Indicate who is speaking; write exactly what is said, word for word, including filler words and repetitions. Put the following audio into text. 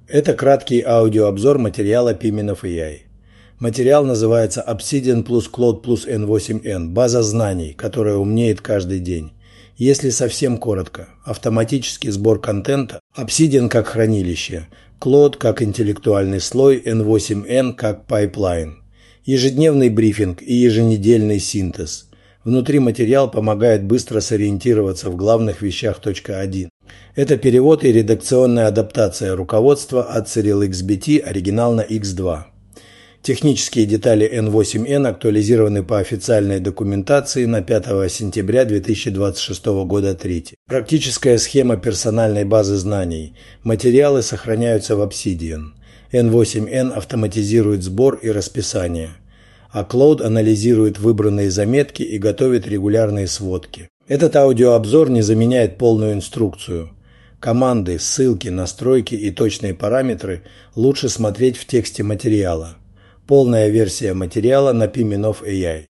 Speaker 1: Это краткий аудиообзор материала Piminov эй ай. Материал называется Obsidian плюс Claude плюс эн восемь эн. База знаний, которая умнеет каждый день. Если совсем коротко, автоматический сбор контента, Obsidian как хранилище, Claude как интеллектуальный слой, эн восемь эн как пайплайн. Ежедневный брифинг и еженедельный синтез. Внутри материал помогает быстро сориентироваться в главных вещах один. Это перевод и редакционная адаптация руководства от Cyril икс би ти, оригинал на икс два. Технические детали эн восемь эн актуализированы по официальной документации на пятого сентября две тысячи двадцать шестого года третий. Практическая схема персональной базы знаний. Материалы сохраняются в Obsidian. эн восемь эн автоматизирует сбор и расписание, а Claude анализирует выбранные заметки и готовит регулярные сводки. Этот аудиообзор не заменяет полную инструкцию. Команды, ссылки, настройки и точные параметры лучше смотреть в тексте материала. Полная версия материала на Piminov эй ай.